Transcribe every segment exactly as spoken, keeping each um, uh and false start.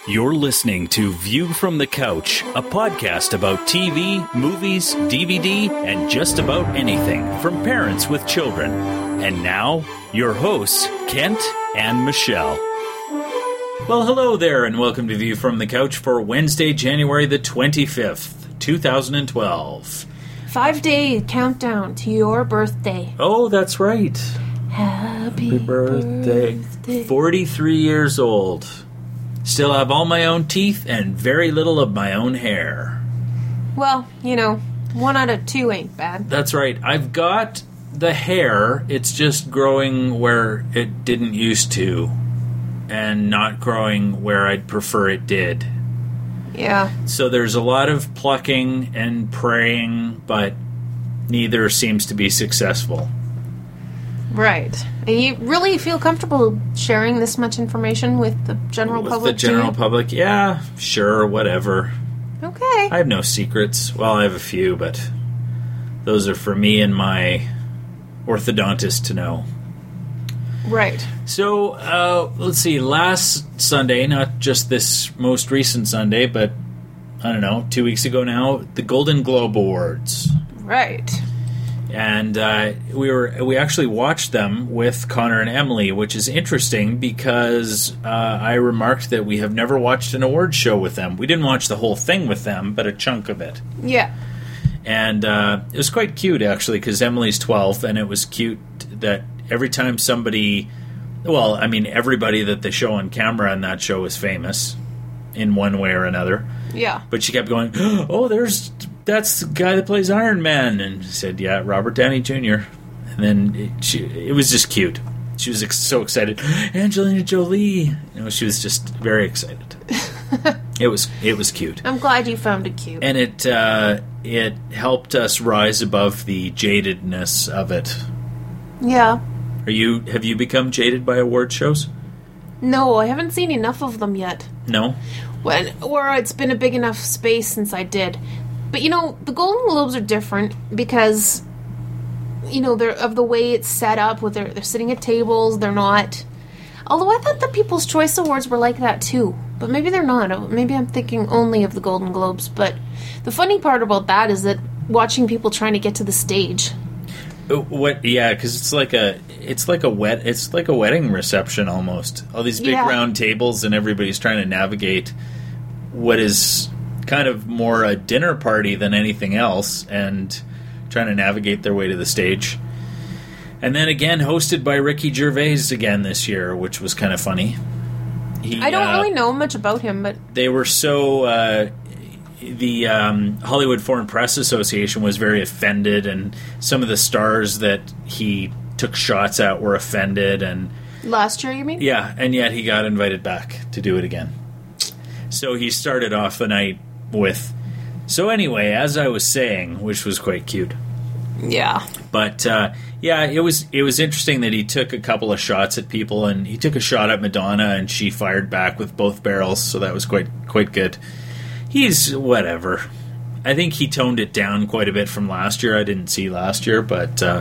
You're listening to View from the Couch, a podcast about T V, movies, D V D, and just about anything from parents with children. And now, your hosts, Kent and Michelle. Well, hello there, and welcome to View from the Couch for Wednesday, January the twenty-fifth, two thousand twelve. Five-day countdown to your birthday. Oh, that's right. Happy, Happy birthday. birthday. forty-three years old. Still have all my own teeth and very little of my own hair. Well, you know, one out of two ain't bad. That's right. I've got the hair. It's just growing where it didn't used to, and not growing where I'd prefer it did. Yeah. So there's a lot of plucking and praying, but neither seems to be successful. Right. And you really feel comfortable sharing this much information with the general With public? the general too? public, yeah, sure, whatever. Okay. I have no secrets. Well, I have a few, but those are for me and my orthodontist to know. Right. So, uh, let's see, last Sunday, not just this most recent Sunday, but, I don't know, two weeks ago now, the Golden Globe Awards. Right. And uh, we were we actually watched them with Connor and Emily, which is interesting because uh, I remarked that we have never watched an awards show with them. We didn't watch the whole thing with them, but a chunk of it. Yeah. And uh, it was quite cute, actually, because Emily's twelve, and it was cute that every time somebody... Well, I mean, everybody that they show on camera on that show is famous in one way or another. Yeah. But she kept going, oh, there's... That's the guy that plays Iron Man. And said, yeah, Robert Downey Junior And then it, she, it was just cute. She was ex- so excited. Angelina Jolie. You know, she was just very excited. It was it was cute. I'm glad you found it cute. And it uh, it helped us rise above the jadedness of it. Yeah. Are you have you become jaded by award shows? No, I haven't seen enough of them yet. No? When, or it's been a big enough space since I did. But, you know, the Golden Globes are different because, you know, they're of the way it's set up. With their, they're sitting at tables. They're not... Although I thought the People's Choice Awards were like that, too. But maybe they're not. Maybe I'm thinking only of the Golden Globes. But the funny part about that is that watching people trying to get to the stage. What? Yeah, because it's like a it's like a wet it's like a wedding reception almost. All these big Yeah. round tables, and everybody's trying to navigate what is kind of more a dinner party than anything else, and trying to navigate their way to the stage. And then again, hosted by Ricky Gervais again this year, which was kind of funny. He, I don't uh, really know much about him, but... They were so... Uh, the um, Hollywood Foreign Press Association was very offended, and some of the stars that he took shots at were offended. And Last year, you mean? yeah, and yet he got invited back to do it again. So he started off the night with... So anyway, as I was saying, which was quite cute. Yeah. But uh, yeah, it was it was interesting that he took a couple of shots at people, and he took a shot at Madonna, and she fired back with both barrels, so that was quite quite good. He's whatever. I think he toned it down quite a bit from last year. I didn't see last year, but uh,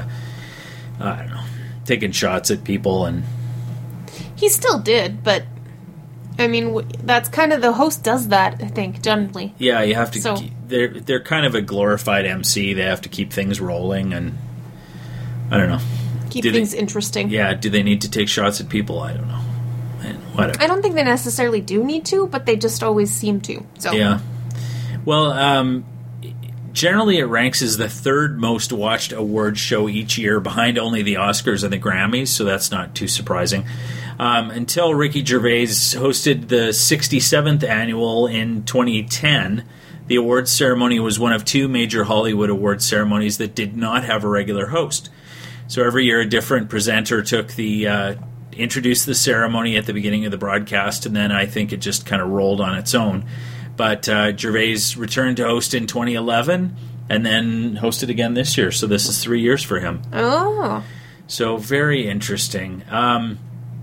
I don't know, taking shots at people, and He still did, but... I mean, w- that's kind of... The host does that, I think, generally. yeah, you have to. So- keep, they're they're kind of a glorified M C. They have to keep things rolling, and I don't know. Keep Do they- things interesting. Yeah, do they need to take shots at people? I don't know. And whatever. I don't think they necessarily do need to, but they just always seem to. So Yeah. Well, um, generally it ranks as the third most watched award show each year, behind only the Oscars and the Grammys, so that's not too surprising. Um, until Ricky Gervais hosted the sixty-seventh annual in twenty ten, the awards ceremony was one of two major Hollywood awards ceremonies that did not have a regular host. So every year a different presenter took the... Uh, introduced the ceremony at the beginning of the broadcast, and then I think it just kind of rolled on its own. But uh, Gervais returned to host in twenty eleven, and then hosted again this year. So this is three years for him. Oh. So very interesting. Um,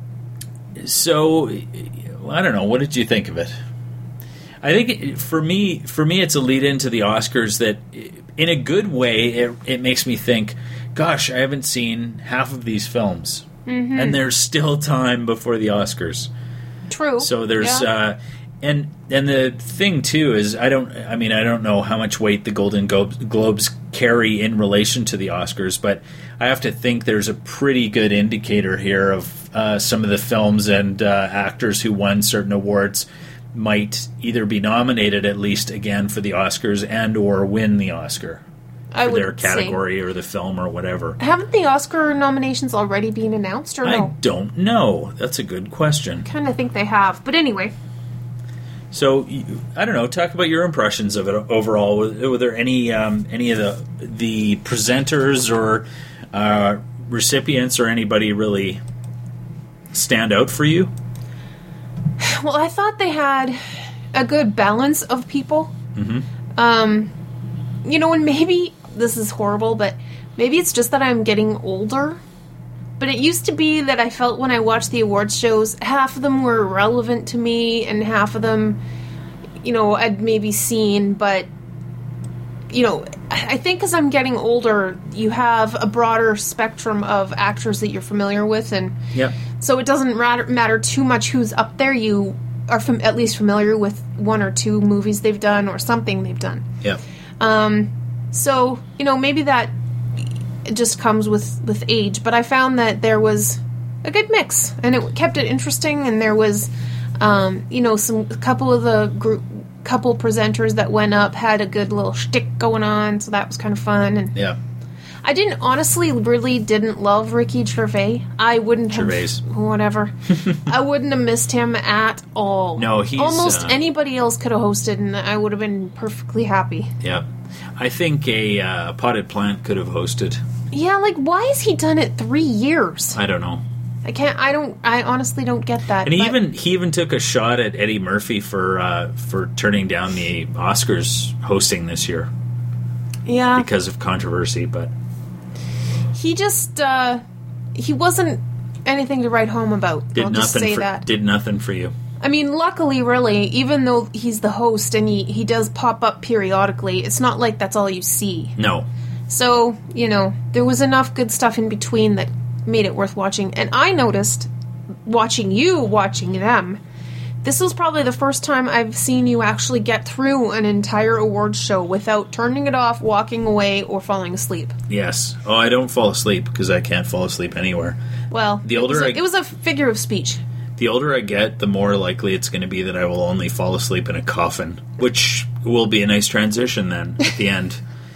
so I don't know. What did you think of it? I think it, for me, for me, it's a lead into the Oscars that, in a good way, it, it makes me think, gosh, I haven't seen half of these films. Mm-hmm. And there's still time before the Oscars. True. So there's, yeah. uh, and and the thing too is I don't I mean I don't know how much weight the Golden Globes, Globes carry in relation to the Oscars, but I have to think there's a pretty good indicator here of uh, some of the films and uh, actors who won certain awards might either be nominated at least again for the Oscars and or win the Oscar I for would their category say. or the film or whatever. Haven't the Oscar nominations already been announced or I no? don't know. That's a good question. Kind of think they have, but anyway. So I don't know. Talk about your impressions of it overall. Were, were there any um, any of the the presenters or uh, recipients or anybody really stand out for you? Well, I thought they had a good balance of people. Mm-hmm. Um, you know, and maybe this is horrible, but maybe it's just that I'm getting older. But it used to be that I felt when I watched the awards shows, half of them were relevant to me, and half of them, you know, I'd maybe seen. But, you know, I think as I'm getting older, you have a broader spectrum of actors that you're familiar with, and yeah. So it doesn't matter, matter too much who's up there. You are fam- at least familiar with one or two movies they've done or something they've done. Yeah. Um, so, you know, maybe that it just comes with, with age, but I found that there was a good mix, and it kept it interesting, and there was, um, you know, some a couple of the group, couple presenters that went up had a good little shtick going on, so that was kind of fun. And yeah. I didn't, honestly, really didn't love Ricky Gervais. I wouldn't Gervais. have, whatever. I wouldn't have missed him at all. No, he's... Almost uh, anybody else could have hosted, and I would have been perfectly happy. Yeah. I think a uh, potted plant could have hosted. Yeah, like, why has he done it three years? I don't know. I can't, I don't, I honestly don't get that. And he but- even he even took a shot at Eddie Murphy for uh, for turning down the Oscars hosting this year. Yeah. Because of controversy, but... He just, uh, he wasn't anything to write home about. Did I'll just nothing say for, that. Did nothing for you. I mean, luckily, really, even though he's the host and he, he does pop up periodically, it's not like that's all you see. No. So, you know, there was enough good stuff in between that made it worth watching. And I noticed, watching you watching them, this was probably the first time I've seen you actually get through an entire awards show without turning it off, walking away, or falling asleep. Yes. Oh, I don't fall asleep because I can't fall asleep anywhere. Well, The older it was, a, I- it was a figure of speech. The older I get, the more likely it's going to be that I will only fall asleep in a coffin, which will be a nice transition then at the end.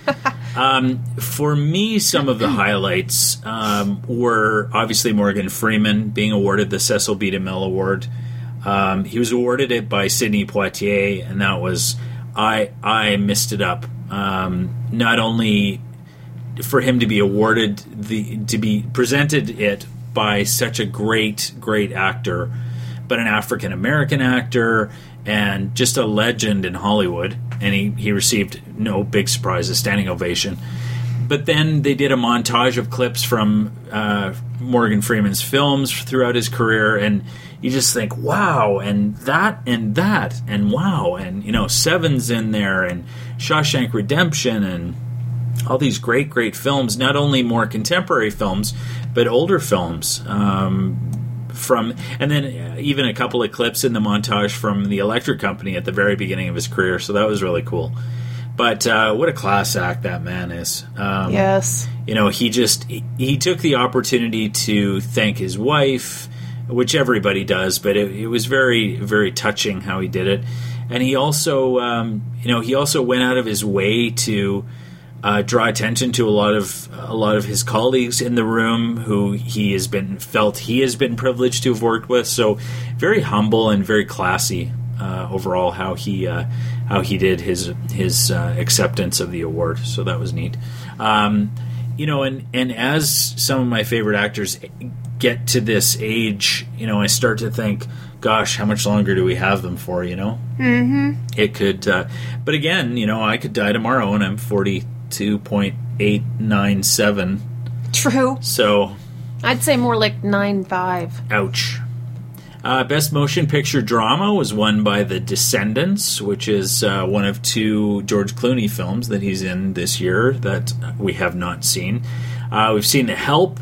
Um, for me, some of the highlights um, were obviously Morgan Freeman being awarded the Cecil B. DeMille Award. Um, he was awarded it by Sidney Poitier, and that was I I missed it up. Um, not only for him to be awarded the to be presented it by such a great great actor, but an African American actor and just a legend in Hollywood. And he, he received, no big surprise, a standing ovation. But then they did a montage of clips from uh, Morgan Freeman's films throughout his career, and you just think, wow, and that, and that, and wow, and, you know, Seven's in there, and Shawshank Redemption, and all these great, great films, not only more contemporary films, but older films. Um, from and then even a couple of clips in the montage from the Electric Company at the very beginning of his career, so that was really cool. But uh, what a class act that man is. Um, Yes. You know, he just he, he took the opportunity to thank his wife, which everybody does, but it, it was very, very touching how he did it. And he also, um, you know, he also went out of his way to Uh, draw attention to a lot of a lot of his colleagues in the room who he has been felt he has been privileged to have worked with. So very humble and very classy uh, overall how he uh, how he did his his uh, acceptance of the award. So that was neat. Um, you know, and and as some of my favorite actors get to this age, you know, I start to think, gosh, how much longer do we have them for? You know, Mm-hmm. it could. Uh, but again, you know, I could die tomorrow, and I'm forty. two point eight nine seven. True. So, I'd say more like nine five. ouch. Uh, Best Motion Picture Drama was won by The Descendants, which is uh, one of two George Clooney films that he's in this year that we have not seen. Uh, we've seen The Help,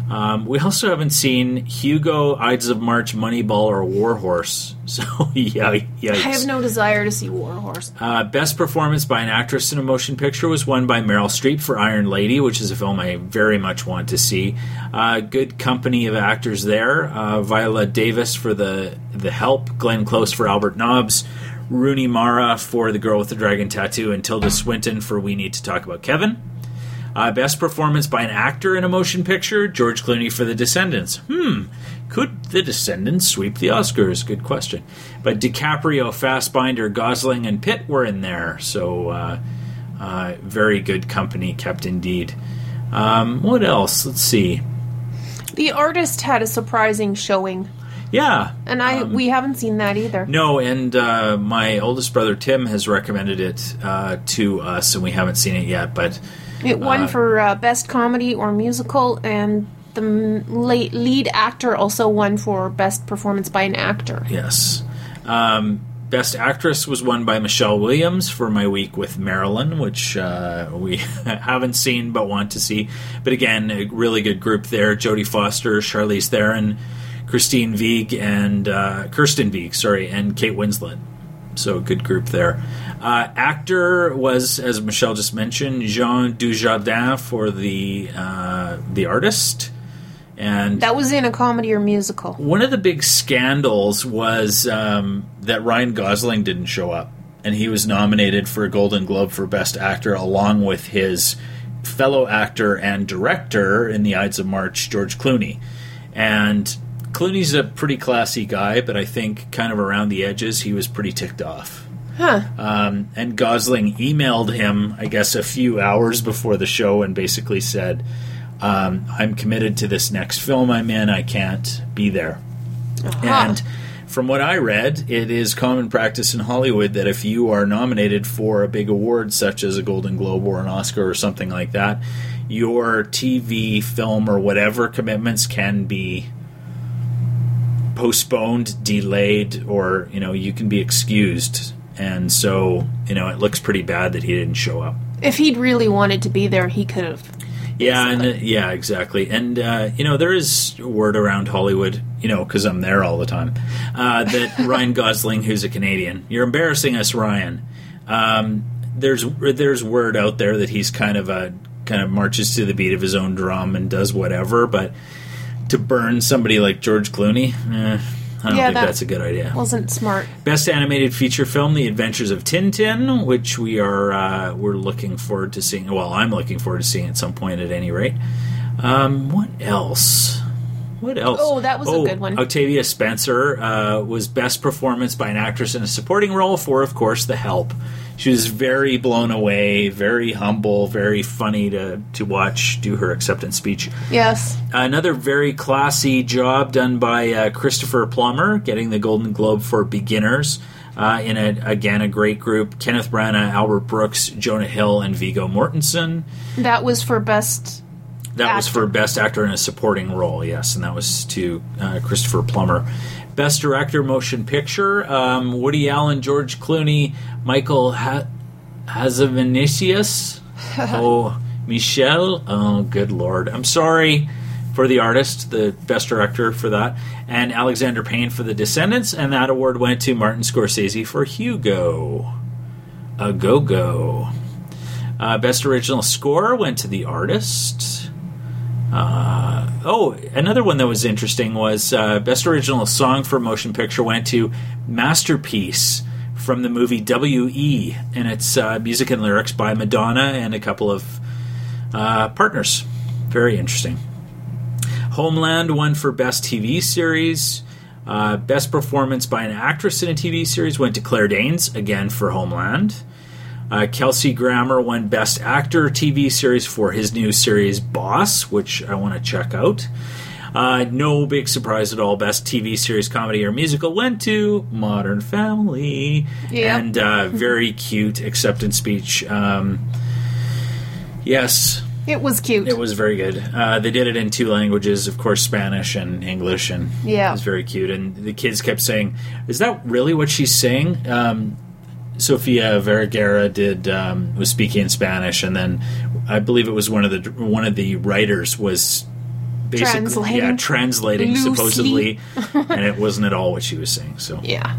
Um, we also haven't seen Hugo, Ides of March, Moneyball, or Warhorse. So, yeah, yikes. I have no desire to see Warhorse. Uh, best performance by an actress in a motion picture was won by Meryl Streep for Iron Lady, which is a film I very much want to see. Uh, good company of actors there. Uh, Viola Davis for the the Help, Glenn Close for Albert Nobbs, Rooney Mara for The Girl with the Dragon Tattoo, and Tilda Swinton for We Need to Talk About Kevin. Uh, best performance by an actor in a motion picture, George Clooney for The Descendants. Hmm, could The Descendants sweep the Oscars? Good question. But DiCaprio, Fassbinder, Gosling, and Pitt were in there, so uh, uh, very good company kept indeed. Um, what else? Let's see. The Artist had a surprising showing. Yeah. And I um, we haven't seen that either. No, and uh, my oldest brother Tim has recommended it uh, to us, and we haven't seen it yet, but... It won uh, for uh, Best Comedy or Musical, and the m- late lead actor also won for Best Performance by an Actor. Yes. Um, Best Actress was won by Michelle Williams for My Week with Marilyn, which uh, we haven't seen but want to see. But again, a really good group there. Jodie Foster, Charlize Theron, Christine Wiig, and uh, Kirsten Wiig, sorry, and Kate Winslet. So a good group there. Uh, actor was, as Michelle just mentioned, Jean Dujardin for the uh, the Artist, and that was in a comedy or musical. One of the big scandals was um, that Ryan Gosling didn't show up, and he was nominated for a Golden Globe for Best Actor along with his fellow actor and director in The Ides of March, George Clooney, and Clooney's a pretty classy guy, but I think kind of around the edges, he was pretty ticked off. Huh. Um, and Gosling emailed him, I guess, a few hours before the show and basically said, um, I'm committed to this next film I'm in. I can't be there. Uh-huh. And from what I read, it is common practice in Hollywood that if you are nominated for a big award, such as a Golden Globe or an Oscar or something like that, your T V, film, or whatever commitments can be postponed, delayed, or, you know, you can be excused. And so, you know, it looks pretty bad that he didn't show up. If he'd really wanted to be there, he could have. Yeah, and uh, yeah, exactly. And, uh, you know, there is word around Hollywood, you know, because I'm there all the time, uh, that Ryan Gosling, who's a Canadian, you're embarrassing us, Ryan. Um, there's there's word out there that he's kind of a kind of marches to the beat of his own drum and does whatever, but to burn somebody like George Clooney, eh, I don't yeah, think that that's a good idea. Wasn't smart. Best animated feature film: The Adventures of Tintin, which we are uh, we're looking forward to seeing. Well, I'm looking forward to seeing at some point, at any rate. Um, what else? What else? Oh, that was oh, a good one. Octavia Spencer uh, was best performance by an actress in a supporting role for, of course, The Help. She was very blown away, very humble, very funny to, to watch do her acceptance speech. Yes. Another very classy job done by uh, Christopher Plummer, getting the Golden Globe for Beginners. Uh, in, a, again, a great group. Kenneth Branagh, Albert Brooks, Jonah Hill, and Viggo Mortensen. That was for best That actor. was for Best Actor in a Supporting Role, yes, and that was to uh, Christopher Plummer. Best Director Motion Picture, um, Woody Allen, George Clooney, Michael ha- Hazanavicius, oh, Michelle, oh, good Lord. I'm sorry for The Artist, the Best Director for that, and Alexander Payne for The Descendants, and that award went to Martin Scorsese for Hugo. A go-go. Uh, Best Original Score went to The Artist. Uh, oh, another one that was interesting was uh, Best Original Song for Motion Picture went to Masterpiece from the movie W E, and it's uh, music and lyrics by Madonna and a couple of uh, partners. Very interesting. Homeland won for Best T V Series. Uh, Best Performance by an Actress in a T V Series went to Claire Danes, again for Homeland. Uh, Kelsey Grammer won Best Actor T V Series for his new series Boss, which I want to check out. Uh, no big surprise at all. Best T V Series, Comedy or Musical went to Modern Family. Yeah. And uh, very cute acceptance speech. Um, yes. It was cute. It was very good. Uh, they did it in two languages, of course, Spanish and English, and yeah. It was very cute. And the kids kept saying, "Is that really what she's saying?" Um, Sofia Vergara did um, was speaking in Spanish, and then I believe it was one of the one of the writers was basically, Translating. yeah, translating Loosely. supposedly, and it wasn't at all what she was saying. So, Yeah.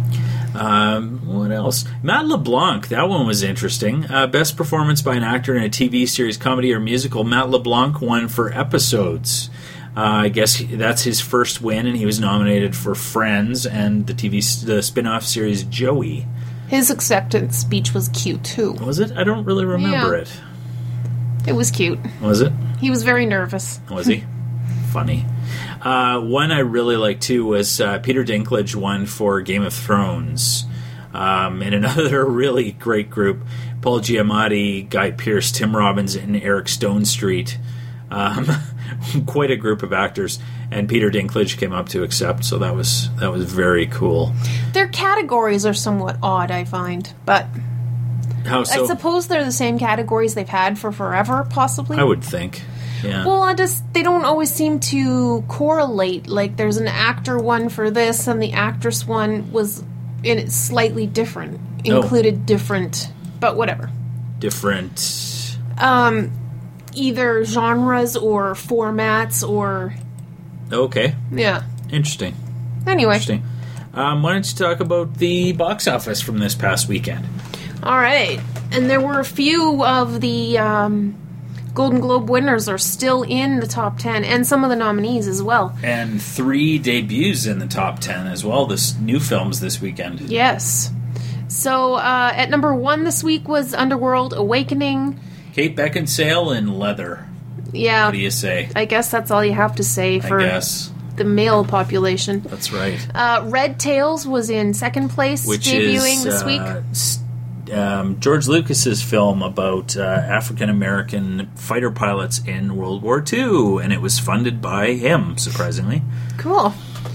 um, what else? Matt LeBlanc, that one was interesting. Uh, best performance by an actor in a T V series, comedy, or musical. Matt LeBlanc won for Episodes. Uh, I guess he, that's his first win, and he was nominated for Friends and the T V s- the spin-off series Joey. His acceptance speech was cute, too. Was it? I don't really remember Yeah. it. It was cute. Was it? He was very nervous. Was he? Funny. Uh, one I really liked, too, was uh, Peter Dinklage won for Game of Thrones. Um, and another really great group, Paul Giamatti, Guy Pearce, Tim Robbins, and Eric Stonestreet. Um, quite a group of actors, and Peter Dinklage came up to accept, so that was that was very cool. Their categories are somewhat odd, I find, but How so? I suppose they're the same categories they've had for forever, possibly. I would think. Yeah. Well, I just they don't always seem to correlate. Like, there's an actor one for this, and the actress one was in it slightly different, Oh. included different, but whatever. Different. Um, either genres or formats or Okay. yeah. Interesting. Anyway, Interesting. Um, why don't you talk about the box office from this past weekend? all right. And there were a few of the um, Golden Globe winners are still in the top ten, and some of the nominees as well. And three debuts in the top ten as well. This new films this weekend. Yes. So uh, at number one this week was Underworld Awakening. Kate Beckinsale in Leather. Yeah. What do you say? I guess that's all you have to say for I guess the male population. that's right. Uh, Red Tails was in second place, Which debuting is this week. uh, s- um, George Lucas's film about uh, African American fighter pilots in World War Two, and it was funded by him. Surprisingly, Cool.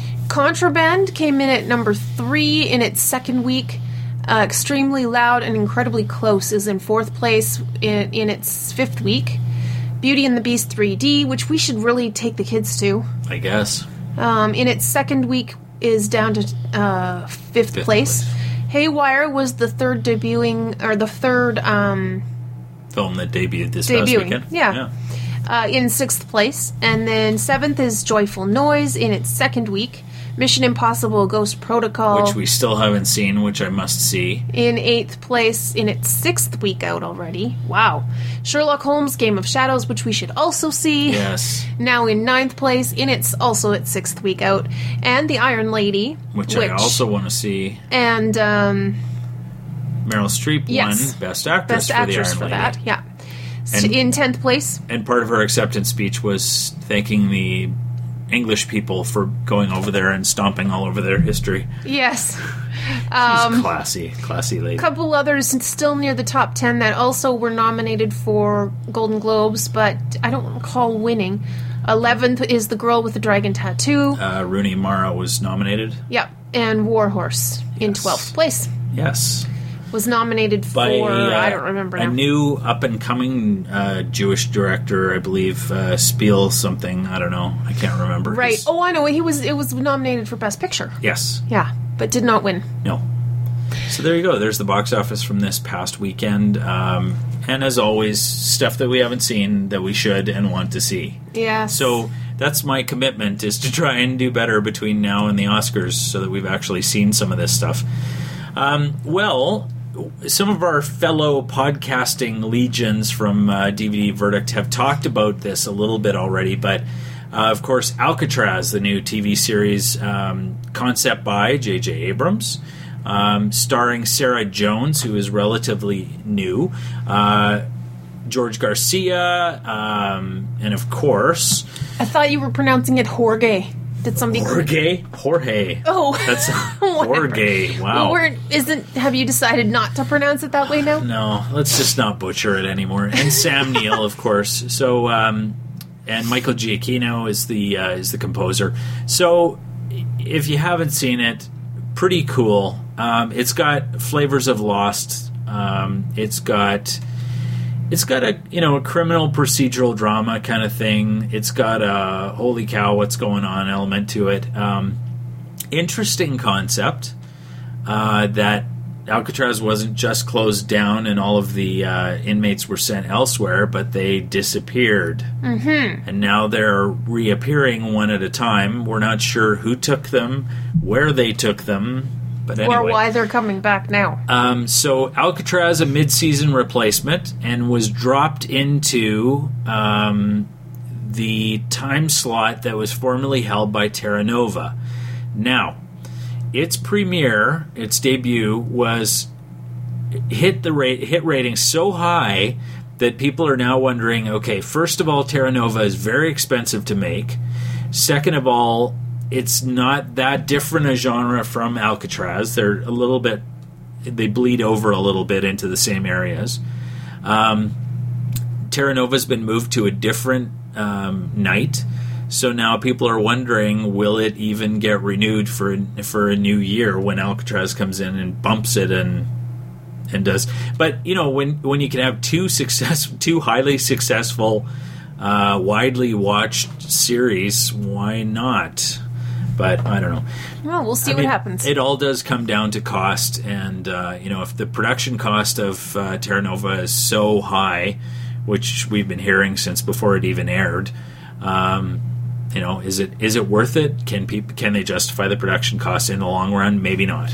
Contraband came in at number three in its second week. Uh, Extremely Loud and Incredibly Close is in fourth place in, in its fifth week. Beauty and the Beast three D, which we should really take the kids to, I guess. um, in its second week is down to uh, fifth, Fifth place. place. Haywire was the third debuting, or the third um, Film that debuted this past Debuting, weekend. yeah. uh, in sixth place. And then seventh is Joyful Noise in its second week. Mission Impossible Ghost Protocol Which we still haven't seen, which I must see. in eighth place in its sixth week out already. Wow. Sherlock Holmes Game of Shadows, which we should also see. Yes. Now in ninth place in its also its sixth week out. And The Iron Lady. Which, I also want to see. And um, Meryl Streep Yes. won Best Actress Best for Actress The for Iron that. Lady. Yeah. S- And- in tenth place. And part of her acceptance speech was thanking the English people for going over there and stomping all over their history. Yes. She's classy. Classy lady. A couple others still near the top ten that also were nominated for Golden Globes, but I don't recall winning. eleventh is The Girl with the Dragon Tattoo. Uh, Rooney Mara was nominated. Yep. And Warhorse in Yes. twelfth place. Yes. Was nominated for, By uh, I don't remember a now. new up-and-coming uh, Jewish director, I believe, uh, Spiel something. I don't know. I can't remember. Right. his- Oh, I know. He was. It was nominated for Best Picture. Yes. Yeah, but did not win. No. So there you go. There's the box office from this past weekend. Um, and as always, stuff that we haven't seen that we should and want to see. Yeah. So that's my commitment, is to try and do better between now and the Oscars so that we've actually seen some of this stuff. Um, well, some of our fellow podcasting legions from uh, D V D Verdict have talked about this a little bit already, but uh, of course, Alcatraz, the new T V series, um, concept by J J Abrams, um, starring Sarah Jones, who is relatively new, uh, George Garcia, um, and of course, I thought you were pronouncing it Jorge. Did somebody? Jorge. Jorge. Oh, That's Whatever. Jorge. Wow. Well, we're, isn't? Have you decided not to pronounce it that way now? No, let's just not butcher it anymore. And Sam Neill, of course. So, um, and Michael Giacchino is the uh, is the composer. So, if you haven't seen it, pretty cool. Um, it's got flavors of Lost. Um, it's got it's got a you know a criminal procedural drama kind of thing. It's got a holy cow, what's going on element to it. Um, interesting concept uh, that Alcatraz wasn't just closed down and all of the uh, inmates were sent elsewhere, but they disappeared. Mm-hmm. And now they're reappearing one at a time. We're not sure who took them, where they took them, but anyway. Or why they're coming back now. Um, so Alcatraz, a mid-season replacement, and was dropped into um, the time slot that was formerly held by Terra Nova. Now, its premiere, its debut, was hit the rate, hit ratings so high that people are now wondering, okay, first of all, Terra Nova is very expensive to make. Second of all, it's not that different a genre from Alcatraz. They're a little bit, they bleed over a little bit into the same areas. Um, Terra Nova's been moved to a different um, night. So now people are wondering, will it even get renewed for for a new year when Alcatraz comes in and bumps it and and does? But you know, when when you can have two success, two highly successful, uh, widely watched series, why not? But I don't know. Well, we'll see I what mean, happens. It all does come down to cost, and uh, you know, if the production cost of uh, Terra Nova is so high, which we've been hearing since before it even aired. Um, You know, is it is it worth it? Can people can they justify the production costs in the long run? Maybe not.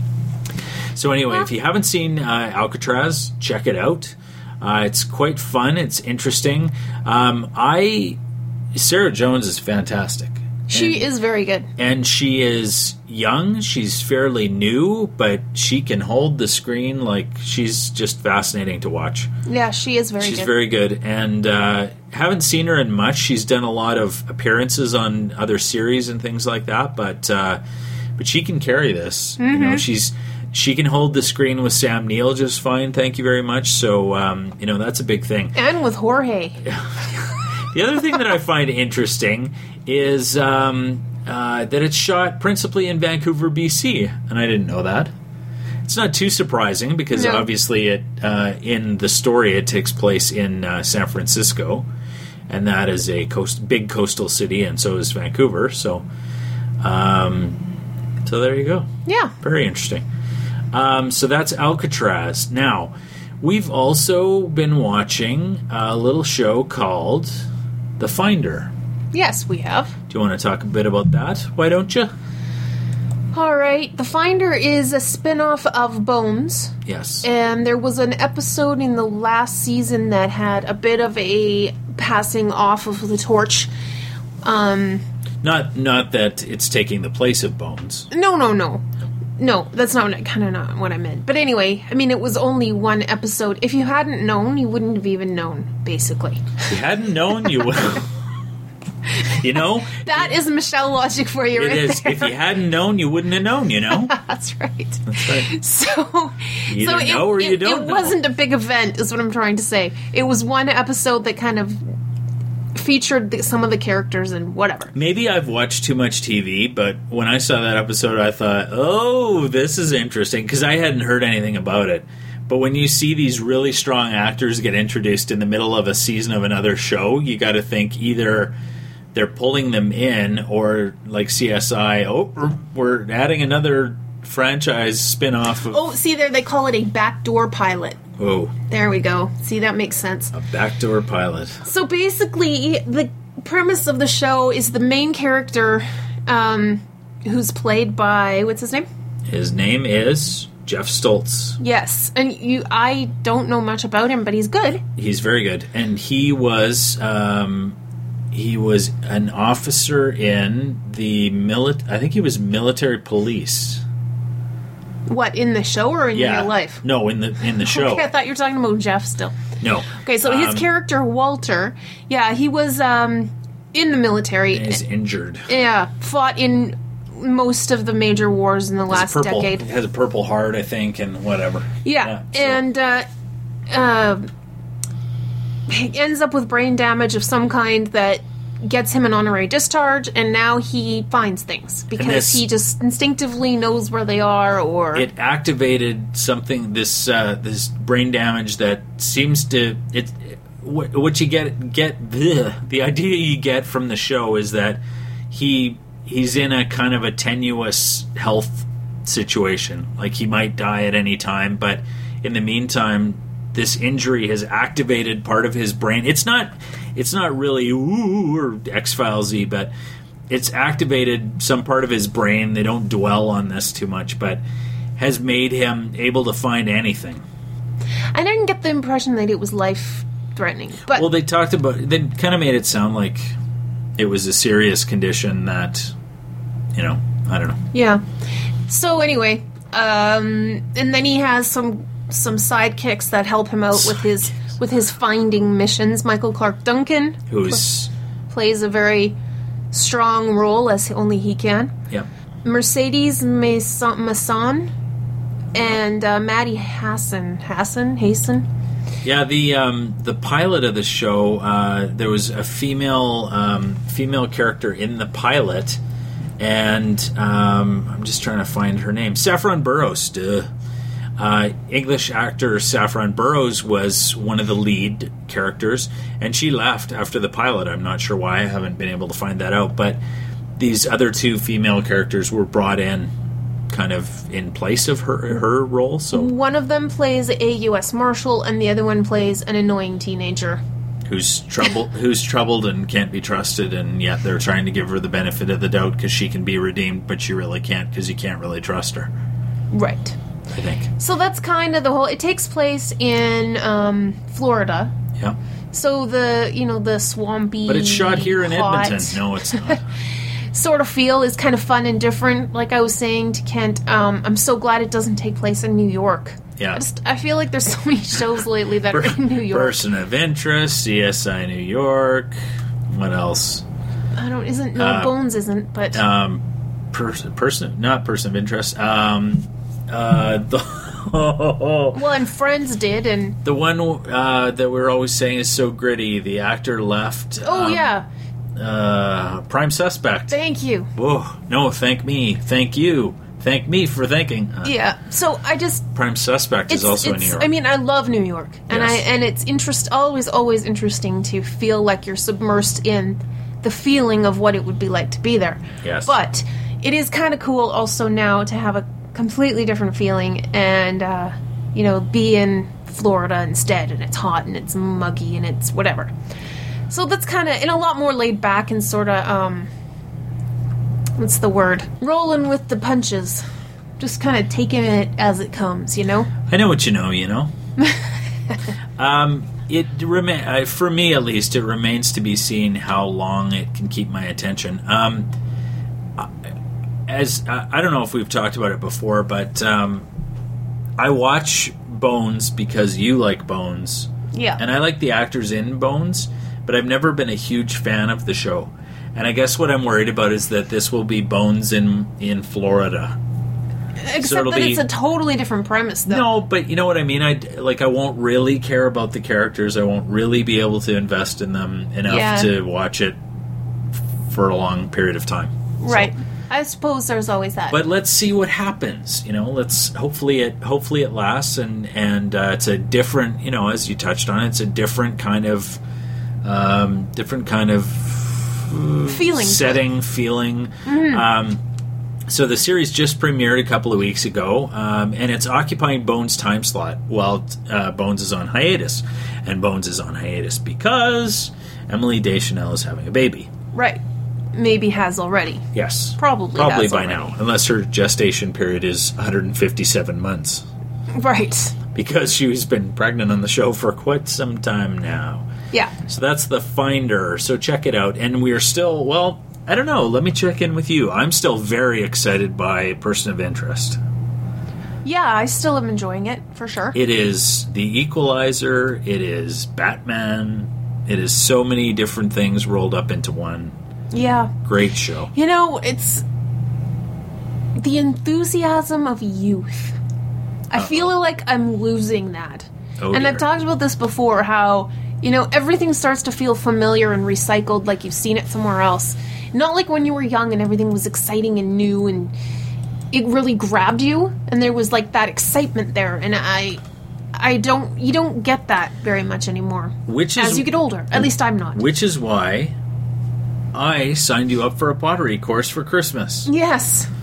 So anyway, Yeah. if you haven't seen uh, Alcatraz, check it out. Uh, it's quite fun. It's interesting. Um, I Sarah Jones is fantastic. She And- is very good. and she is young. She's fairly new, but she can hold the screen like she's just fascinating to watch. Yeah, she is very She's good. very good, and uh, haven't seen her in much. She's done a lot of appearances on other series and things like that, but uh, but she can carry this. Mm-hmm. You know, she's she can hold the screen with Sam Neill just fine. Thank you very much. So um, you know, that's a big thing. And with Jorge. The other thing that I find interesting is um, uh, that it's shot principally in Vancouver, B C, and I didn't know that. It's not too surprising because No. obviously it uh, in the story it takes place in uh, San Francisco, and that is a coast, big coastal city, and so is Vancouver. So, um, so there you go. Yeah. Very interesting. Um, so that's Alcatraz. Now, we've also been watching a little show called The Finder. Yes, we have. Do you want to talk a bit about that? Why don't you? All right. The Finder is a spin-off of Bones. Yes. And there was an episode in the last season that had a bit of a passing off of the torch. Um, Not not that it's taking the place of Bones. no, no, no. No, that's not kind of not what I meant. But anyway, I mean, it was only one episode. If you hadn't known, you wouldn't have even known, basically. If you hadn't known, you would. You know? That is Michelle logic for you It right is. there. If you hadn't known, you wouldn't have known, you know? That's right. That's right. So, You so either it, know or you it- don't it know. wasn't a big event, is what I'm trying to say. It was one episode that kind of featured the, some of the characters and whatever. Maybe I've watched too much T V, but when I saw that episode, I thought, oh, this is interesting, because I hadn't heard anything about it. But when you see these really strong actors get introduced in the middle of a season of another show, you got to think either they're pulling them in, or like C S I, oh, we're adding another franchise spin-off of... Oh, see there, they call it a backdoor pilot. Oh, There we go. See, that makes sense. a backdoor pilot. So basically, the premise of the show is the main character, um, who's played by, what's his name? His name is Jeff Stoltz. Yes, and you, I don't know much about him, but he's good. He's very good. And he was... Um, He was an officer in the mili- I think he was military police. What, in the show or in Yeah. real life? No, in the in the show. Okay, I thought you were talking about Jeff still. No. Okay, so his Um, character, Walter, yeah, he was um, in the military. is injured. Yeah, fought in most of the major wars in the Has last a purple, decade. has a purple heart, I think, and whatever. Yeah, so- and uh, uh, he ends up with brain damage of some kind that gets him an honorary discharge, and now he finds things because this- he just instinctively knows where they are, or it activated something, this uh, this brain damage that seems to it. What, what you get get bleh, the idea you get from the show is that he he's in a kind of a tenuous health situation. Like, he might die at any time, but in the meantime, this injury has activated part of his brain. It's not it's not really ooh or X-Files-y, but it's activated some part of his brain. They don't dwell on this too much, but has made him able to find anything. I didn't get the impression that it was life-threatening. But well, they talked about... They kind of made it sound like it was a serious condition that, you know, I don't know. Yeah. So anyway, um, and then he has some... some sidekicks that help him out with his with his finding missions. Michael Clarke Duncan, who's pl- plays a very strong role as only he can. Yeah. Mercedes Mason, Masson and uh, Maddie Hassan. Hassan? Hassan? Yeah, the um, the pilot of the show, uh, there was a female um, female character in the pilot, and um, I'm just trying to find her name. Saffron Burrows. Duh. Uh, English actor Saffron Burrows was one of the lead characters, and she left after the pilot. I'm not sure why. I haven't been able to find that out. But these other two female characters were brought in kind of in place of her her role. So one of them plays a U S Marshal, and the other one plays an annoying teenager who's troubled, who's troubled and can't be trusted, and yet they're trying to give her the benefit of the doubt because she can be redeemed, but she really can't because you can't really trust her. Right. I think. So that's kind of the whole... It takes place in um, Florida. Yeah. So the, you know, the swampy... But it's shot here in hot, Edmonton. No, it's not. sort of feel is kind of fun and different. Like I was saying to Kent, um, I'm so glad it doesn't take place in New York. Yeah. I, just, I feel like there's so many shows lately that are in New York. Person of Interest, C S I New York. What else? I don't... Isn't... No, Uh, Bones isn't, but... Um, person... Person... Not Person of Interest. Um... Uh, the well, and Friends did, and the one uh, that we're always saying is so gritty. The actor left. Oh um, yeah, uh, Prime Suspect. Thank you. Whoa, no, thank me, thank you, thank me for thinking. Uh, yeah. So I just Prime Suspect is also in New York. I mean, I love New York, and Yes. I and it's interest always always interesting to feel like you're submersed in the feeling of what it would be like to be there. Yes. But it is kind of cool also now to have a completely different feeling and, uh, you know, be in Florida instead, and it's hot and it's muggy and it's whatever. So that's kind of, and a lot more laid back and sort of, um, what's the word? Rolling with the punches. Just kind of taking it as it comes, you know? I know what you know, you know. um, it rema- uh, for me at least, it remains to be seen how long it can keep my attention. Um, As uh, I don't know if we've talked about it before, but um, I watch Bones because you like Bones. Yeah. And I like the actors in Bones, but I've never been a huge fan of the show. And I guess what I'm worried about is that this will be Bones in in Florida. Except So it'll that be- it's a totally different premise, though. No, but you know what I mean? I like I won't really care about the characters. I won't really be able to invest in them enough Yeah. to watch it f- for a long period of time. So- Right. I suppose there's always that. But let's see what happens. You know, let's hopefully it hopefully it lasts, and and uh, it's a different. You know, as you touched on, it's a different kind of um, different kind of uh, Feeling. setting, feeling. Mm-hmm. Um, so the series just premiered a couple of weeks ago, um, and it's occupying Bones' time slot while uh, Bones is on hiatus, and Bones is on hiatus because Emily Deschanel is having a baby. Right. Maybe has already. Yes. Probably Probably has by already. now. Unless her gestation period is one hundred fifty-seven months. Right. Because she's been pregnant on the show for quite some time now. Yeah. So that's The Finder. So check it out. And we are still, well, I don't know. Let me check in with you. I'm still very excited by Person of Interest. Yeah, I still am enjoying it, for sure. It is The Equalizer. It is Batman. It is so many different things rolled up into one. Yeah. Great show. You know, it's the enthusiasm of youth. I Uh-oh. feel like I'm losing that. Oh, and dear. I've talked about this before, how, you know, everything starts to feel familiar and recycled like you've seen it somewhere else. Not like when you were young and everything was exciting and new and it really grabbed you and there was like that excitement there, and I I don't you don't get that very much anymore. Which is as you get older. At least I'm not. Which is why I signed you up for a pottery course for Christmas. Yes.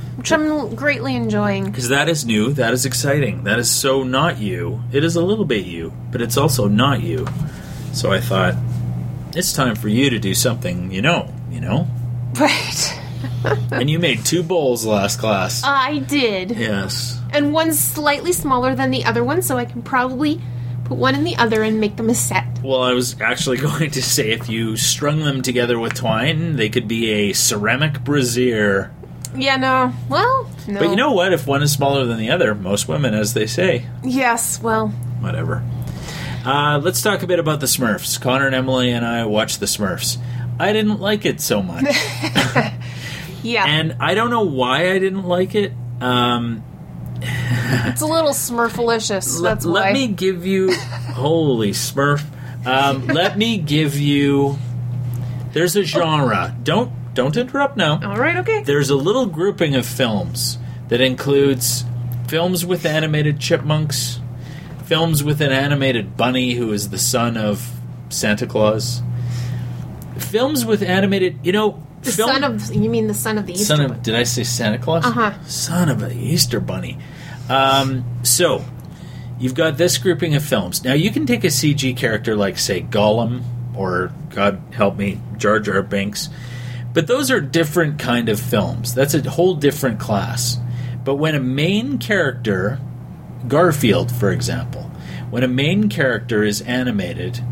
which I'm greatly enjoying. Because that is new, that is exciting, that is so not you. It is a little bit you, but it's also not you. So I thought, it's time for you to do something you know, you know? Right. And you made two bowls last class. I did. Yes. And one's slightly smaller than the other one, so I can probably put one in the other and make them a set. Well, I was actually going to say if you strung them together with twine, they could be a ceramic brazier. Yeah, no. Well, no. But you know what? If one is smaller than the other, most women, as they say. Yes, well. Whatever. Uh, let's talk a bit about the Smurfs. Connor and Emily and I watched the Smurfs. I didn't like it so much. Yeah. And I don't know why I didn't like it. Um, it's a little Smurfalicious, that's let, why. Let me give you... Holy Smurf. Um, let me give you... There's a genre. Don't don't interrupt now. All right, okay. There's a little grouping of films that includes films with animated chipmunks, films with an animated bunny who is the son of Santa Claus, films with animated... You know... The film, son of... You mean the son of the Easter son of, Bunny. Did I say Santa Claus? Uh-huh. Son of an Easter Bunny. Um, so, you've got this grouping of films. Now, you can take a C G character like, say, Gollum, or, God help me, Jar Jar Binks. But those are different kind of films. That's a whole different class. But when a main character, Garfield, for example, when a main character is animated...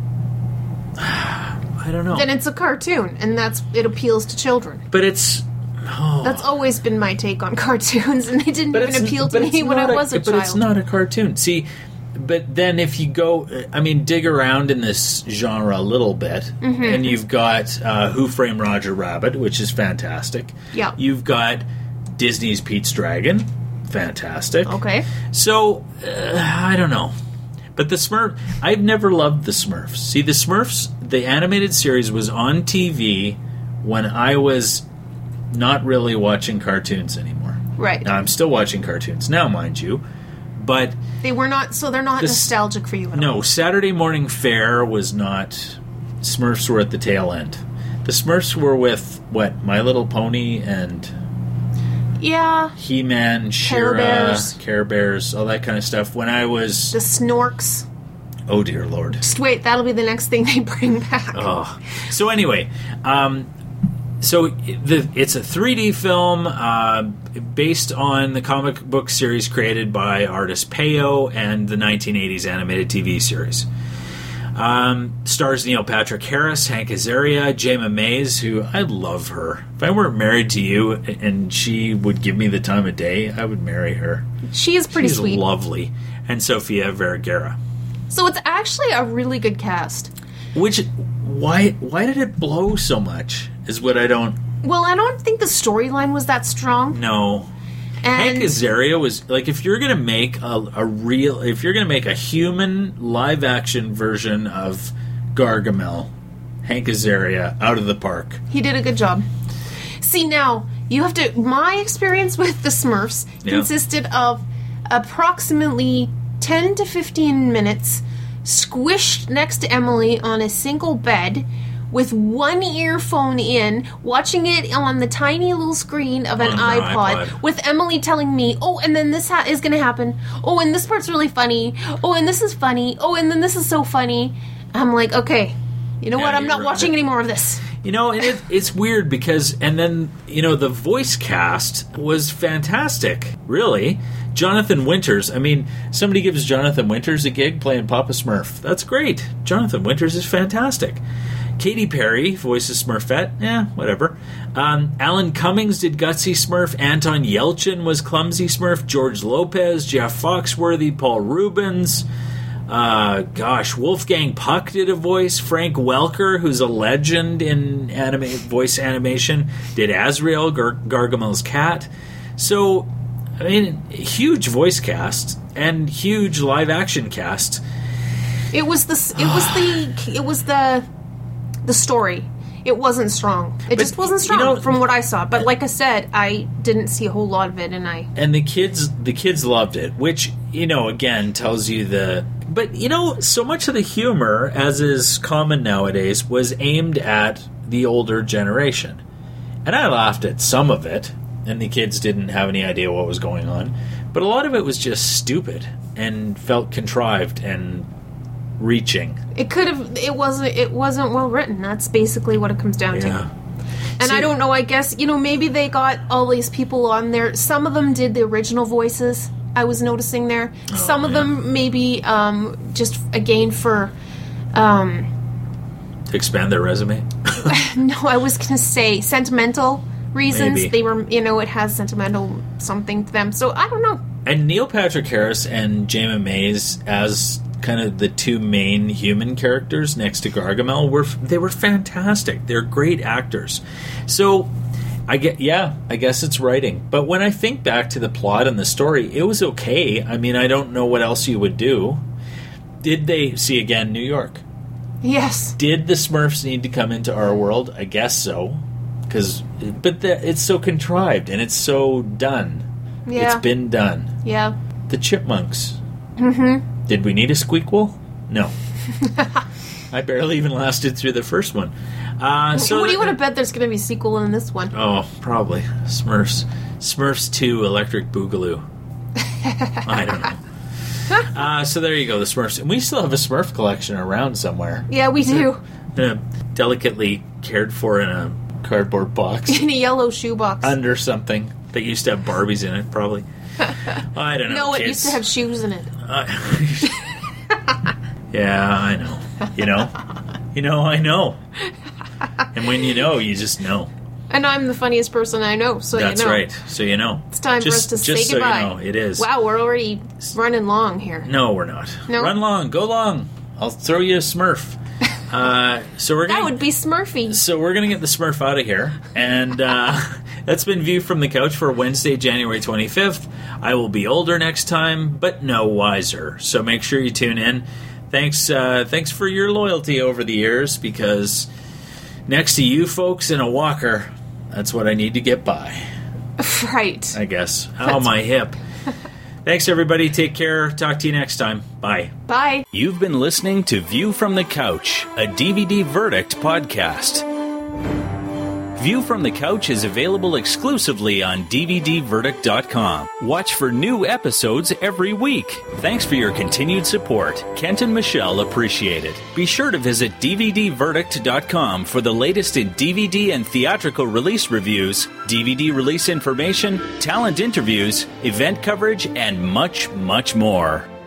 I don't know. Then it's a cartoon, and that's it appeals to children. But it's... Oh. That's always been my take on cartoons, and they didn't but even appeal to me when I was a, a but child. But it's not a cartoon. See, but then if you go... I mean, dig around in this genre a little bit, mm-hmm. and you've got uh, Who Framed Roger Rabbit, which is fantastic. Yeah. You've got Disney's Pete's Dragon. Fantastic. Okay. So, uh, I don't know. But the Smurf, I've never loved the Smurfs. See, the Smurfs, the animated series was on T V when I was not really watching cartoons anymore. Right. Now, I'm still watching cartoons now, mind you, but... They were not, so they're not the, nostalgic for you at all. No, Saturday Morning Fare was not... Smurfs were at the tail end. The Smurfs were with, what, My Little Pony and... Yeah. He-Man, She-Ra, Care Bears. Care Bears, all that kind of stuff. When I was... The Snorks. Oh, dear Lord. Just wait, that'll be the next thing they bring back. Oh. So anyway, um, so the, it's a three D film uh, based on the comic book series created by artist Peyo and the nineteen eighties animated T V series. Um, stars Neil Patrick Harris, Hank Azaria, Jayma Mays, who I love her. If I weren't married to you and she would give me the time of day, I would marry her. She is pretty She's sweet. lovely. And Sofia Vergara. So it's actually a really good cast. Which, why why did it blow so much, is what I don't... Well, I don't think the storyline was that strong. No. And Hank Azaria was, like, if you're going to make a, a real... If you're going to make a human live-action version of Gargamel, Hank Azaria, out of the park. he did a good job. See, now, you have to... My experience with the Smurfs Yeah. consisted of approximately ten to fifteen minutes squished next to Emily on a single bed with one earphone in, watching it on the tiny little screen of an On the iPod, iPod. with Emily telling me, oh, and then this ha- is going to happen. Oh, and this part's really funny. Oh, and this is funny. Oh, and then this is so funny. I'm like, okay, you know Yeah, what? I'm you're not right. watching any more of this. You know, and it, it's weird because, and then, you know, the voice cast was fantastic, really. Jonathan Winters, I mean, somebody gives Jonathan Winters a gig playing Papa Smurf. That's great. Jonathan Winters is fantastic. Katy Perry voices Smurfette. Yeah, whatever. Um, Alan Cummings did Gutsy Smurf. Anton Yelchin was Clumsy Smurf. George Lopez, Jeff Foxworthy, Paul Rubens. Uh, gosh, Wolfgang Puck did a voice. Frank Welker, who's a legend in anime voice animation, did Azrael, Gar- Gargamel's cat. So, I mean, huge voice cast and huge live action cast. It was the it was the it was the the story. It wasn't strong. It But, just wasn't strong you know, from what I saw. But like I said, I didn't see a whole lot of it, and I And the kids, the kids loved it, which, you know, again tells you the. But you know, so much of the humor, as is common nowadays, was aimed at the older generation, and I laughed at some of it. and the kids didn't have any idea what was going on. But a lot of it was just stupid and felt contrived and reaching. It could have. It wasn't. It wasn't well written. That's basically what it comes down Yeah. to. And See- I don't know. I guess you know maybe they got all these people on there. Some of them did the original voices. I was noticing there. Some of yeah. them maybe um, just again for. Um, To expand their resume. no, I was gonna say sentimental reasons. Maybe. They were, you know, it has sentimental something to them. So I don't know. And Neil Patrick Harris and Jaime Mays as kind of the two main human characters next to Gargamel were they were fantastic. They're great actors. So I get yeah, I guess it's writing. But when I think back to the plot and the story, it was okay. I mean, I don't know what else you would do. Did they see again New York? Yes. Did the Smurfs need to come into our world? I guess so. Cause, but the, it's so contrived and it's so done. Yeah. It's been done. Yeah. The Chipmunks. Mm-hmm. Did we need a Squeakquel? No. I barely even lasted through the first one. Uh, so what do you want to bet there's going to be a sequel in this one? Oh, probably. Smurfs. Smurfs two Electric Boogaloo. I don't know. Uh, so there you go, the Smurfs. And we still have a Smurf collection around somewhere. Yeah, we do. Uh, delicately cared for in a cardboard box. In a yellow shoebox. Under something that used to have Barbies in it, probably. I don't know. no, it kids. used to have shoes in it. Uh, yeah, I know. You know? You know, I know. And when you know, you just know. And I'm the funniest person I know, so That's you know. right. So you know. It's time just, for us to just say goodbye. So you know, it is. Wow, we're already running long here. No, we're not. No? Run long. Go long. I'll throw you a Smurf. Uh, so we're gonna, That would be Smurfy. So we're going to get the Smurf out of here. And uh, that's been View from the Couch for Wednesday, January twenty-fifth. I will be older next time, but no wiser. So make sure you tune in. Thanks, uh, thanks for your loyalty over the years, because next to you folks in a walker, that's what I need to get by, Right. I guess. Ow, my hip. Thanks, everybody. Take care. Talk to you next time. Bye. Bye. You've been listening to View from the Couch, a D V D Verdict podcast. View from the Couch is available exclusively on D V D verdict dot com. Watch for new episodes every week. Thanks for your continued support. Kent and Michelle appreciate it. Be sure to visit D V D verdict dot com for the latest in D V D and theatrical release reviews, D V D release information, talent interviews, event coverage, and much, much more.